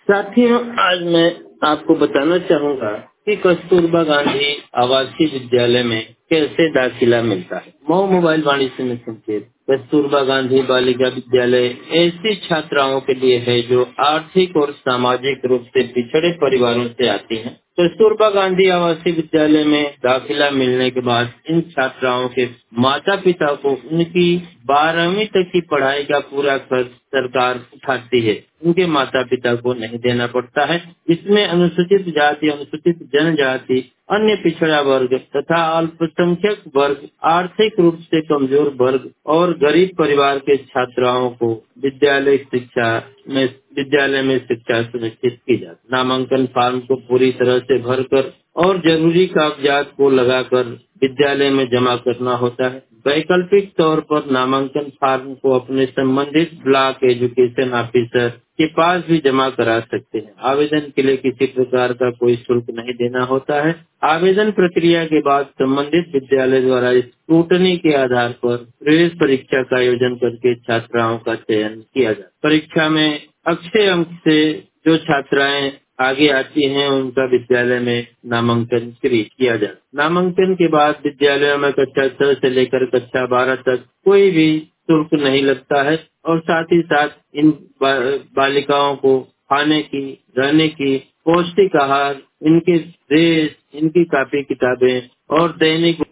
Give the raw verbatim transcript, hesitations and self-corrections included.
साथियों, आज मैं आपको बताना चाहूँगा कि कस्तूरबा गांधी आवासीय विद्यालय में कैसे दाखिला मिलता है। मऊ मोबाइल वाणिज्य में संकेत। कस्तूरबा गांधी बालिका विद्यालय ऐसी छात्राओं के लिए है जो आर्थिक और सामाजिक रूप से पिछड़े परिवारों से आती हैं। कस्तूरबा गांधी आवासीय विद्यालय में दाखिला मिलने के बाद इन छात्राओं के माता पिता को उनकी बारहवीं तक की पढ़ाई का पूरा खर्च सरकार उठाती है। उनके माता पिता को नहीं देना पड़ता है। इसमें अनुसूचित जाति, अनुसूचित जनजाति, अन्य पिछड़ा वर्ग तथा अल्पसंख्यक वर्ग, आर्थिक रूप से कमजोर वर्ग और गरीब परिवार के छात्राओं को विद्यालय शिक्षा में विद्यालय में शिक्षा सुनिश्चित की जाती। नामांकन फॉर्म को पूरी तरह से भरकर और जरूरी कागजात को लगाकर विद्यालय में जमा करना होता है। वैकल्पिक तौर पर नामांकन फॉर्म को अपने संबंधित ब्लॉक एजुकेशन ऑफिसर के पास भी जमा करा सकते हैं। आवेदन के लिए किसी प्रकार का कोई शुल्क नहीं देना होता है। आवेदन प्रक्रिया के बाद संबंधित विद्यालय द्वारा स्क्रूटनी के आधार पर प्रवेश परीक्षा का आयोजन करके छात्राओं का चयन किया जाता है। परीक्षा में अच्छे अंक से जो छात्राएं आगे आती हैं उनका विद्यालय में नामांकन किया जाता है। नामांकन के बाद विद्यालयों में कक्षा छह से लेकर कक्षा बारह तक कोई भी शुल्क नहीं लगता है और साथ ही साथ इन बा, बालिकाओं को खाने की, रहने की, पौष्टिक आहार, इनके ड्रेस, इनकी कॉपी किताबें और दैनिक